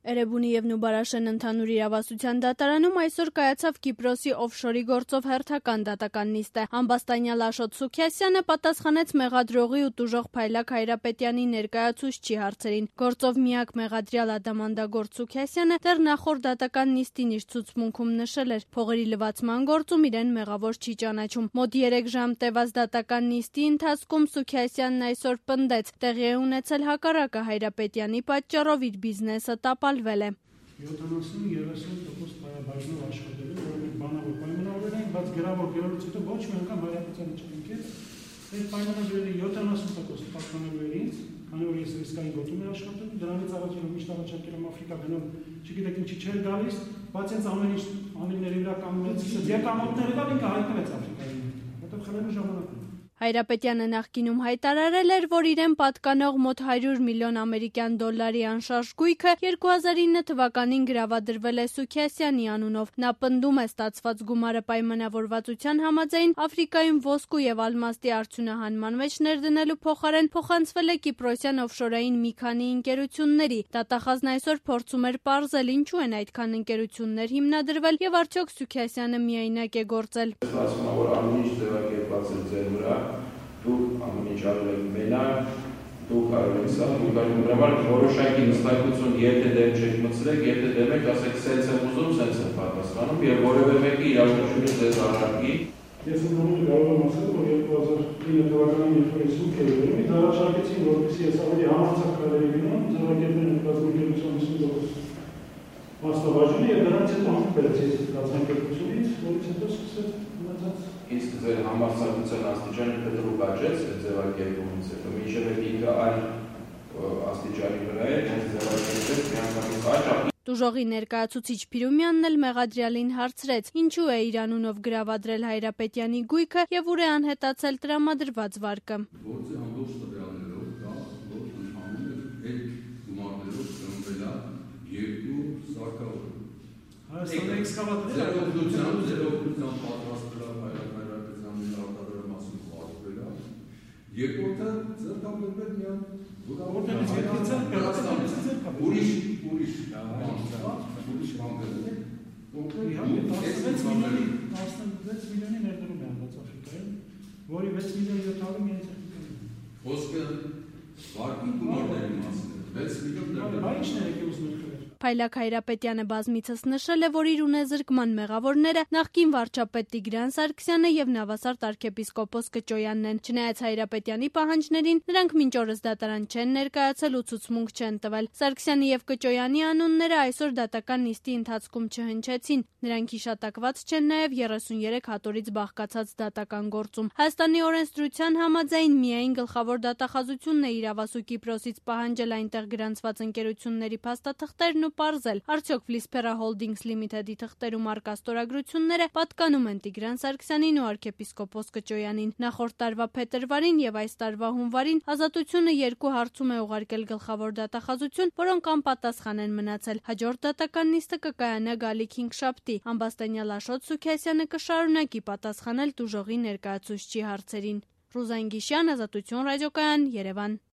Էրեբունի եւ Նուբարաշեն ընդհանուր իրավասության դատարանում այսօր կայացավ Կիպրոսի օֆշորի գործով հերթական դատական նիստը։ Ամբաստանյալ Աշոտ Սուքիասյանը պատասխանեց մեղադրողի ու տուժող Փայլակ Հայրապետյանի ներկայացուցչի հարցերին։ Գործով միակ մեղադրյալ ադամանդագործ Սուքիասյանը դեռ նախորդ դատական նիստին իր ցուցմունքում նշել էր՝ փողերի լվացման գործում իրեն մեղավոր չի ճանաչում։ Մոտ 3 ժամ տևած դատական նիստի ընթացքում Սուքիասյանն այսօր պնդեց՝ տեղի է ունեցել հակառակը Հայրապետյանի պատճառով իր բիզնեսը տապալվել է։ 70-30% բաժնով աշխատել է, որովհետև բանավոր պայմանավորվել են, բայց գրավոր գրելուց հետո ոչ մի անգամ Հայրապետյանը չընկեց։ Այդ պայմանավորների 70% պատկանելու էր ինձ, քանի որ ես ռիսկային գոտում եմ աշխատում, դրանից առաջ միշտ առաջարկել եմ Աֆրիկա գնալ, չգիտեք ինչի չէր գալիս, բայց հենց ամեն ինչ անելների վրա կանգնեց, եկամուտները տալ ինքը հայտնվեց Աֆրիկայի մեջ, որտեղ խլելու ժամանակ։ Հայրապետյանը նախկինում հայտարարել էր, որ իրեն պատկանող մոտ 100 միլիոն ամերիկյան դոլարի անշարժ գույքը 2009 թվականին գրավադրվել է Սուքիասյանի անունով։ Նա պնդում է ստացված գումարը պայմանավորվածության համաձայն Աֆրիկայում ոսկու եւ ալմաստի արդյունահանման մեջ ներդնելու փոխարեն փոխանցվել է կիպրոսյան օֆշորային մի քանի ընկերությունների։ Դատախազն այսօր փորձում էր պարզել ինչու են այդքան ընկերություններ հիմնադրվել եւ արդյոք Սուքիասյանը միայնակ է գործել։ Դուք ամեն ինչ արել եք մենակ, դուք արել եք սա, դուք արել որոշակի նստակցություն, եթե դեմ չեք մտցրեք, եթե դեմ եք, ասեք սենց եմ ուզում, սենց եմ պատասխանում եւ որևէ մեկի իրավունքից ձեզ առարկի։ Ես ընդհանուր կարող եմ ասել, որ 2009 թվականին երբ որ ես ուք էի վերում, ինձ առաջարկեցին, որպեսզի ես ավելի համարձակ քայլերի գնամ, ձեռնարկել կազմակերպության 50% մասնաբաժինը եւ դրանից հետո հանդիպեց ես կազմակերպությունից, որից հետո սկսեց մնացած իսկ ձեր համարձակության աստիճանը կտրուկ աճեց այդ ձևակերպումից հետո մինչև այդ ինքը այլ աստիճանի վրա է հենց ձևակերպեց միանգամից աճ։ Տուժողի ներկայացուցիչ Փիրումյանն էլ մեղադրյալին հարցրեց՝ ինչու է իր անունով գրավադրել Հայրապետյանի գույքը եւ ուր է անհետացել տրամադրված վարկը։ Գործի ամբողջ տվյալներով դա ոչ ընդհանուր է գումարներով ծնվել է երկու սարքավոր։ Հայաստանի էքսկավատորը ձերօգնությամբ պատրաստվել է Հայրապետյանի արտադրամասում պատվել է։ Երկրորդը ձեռքաբերվել միան որտեղից եկեցել ուրիշ բան գտնել։ Կոնկրետ 16 միլիոնի ներդրում է անցած Աֆրիկայում, որի 6 միլիոն 700 միայն ցերտիկային։ Խոսքը վարկի գումարների մասին է, 6 միլիոն ներդրում։ Բայց ինչն է եկել ուզում եք։ Փայլակ Հայրապետյանը բազմիցս նշել է, որ իր ունեզրկման մեղավորները նախկին վարչապետ Տիգրան Սարգսյանը եւ նավասարդ arczepiskopos Կճոյանն են։ Չնայած Հայրապետյանի պահանջներին, նրանք մինչ օրս դատարան չեն ներկայացել ու ցուցմունք չեն տվել։ Սարգսյանի եւ Կճոյանի անունները այսօր դատական նիստի ընթացքում չհնչեցին։ Նրանք հիշատակված չեն նաեւ 33 հատորից բաղկացած դատական գործում։ Հայաստանի օրենսդրության համաձայն միայն գլխավոր դատախազությունն է իրավասու Կիպրոսից պահանջել այնտեղ գրանցված ընկերությունների փաստաթղթերն պարզել, արդյոք Վլիսփերա Holdings Limited-ի թղթերում առկա ստորագրությունները պատկանում են Տիգրան Սարգսյանին ու arczepiskopos Կճոյանին։ Նախորդ տարվա փետրվարին եւ այս տարվա հունվարին Ազատությունը 2 հարցում է ուղարկել գլխավոր դատախազություն, որոնք անպատասխան են մնացել։ Հաջորդ դատական նիստը կկայանա գալիք 5 շաբթի։ Ամբաստանյալ Աշոտ Սուքիասյանը կշարունակի պատասխանել տուժողի ներկայացուցչի հարցերին։ Ռուզան Գիշյան, Ազատություն ռադիոկայան, Երևան։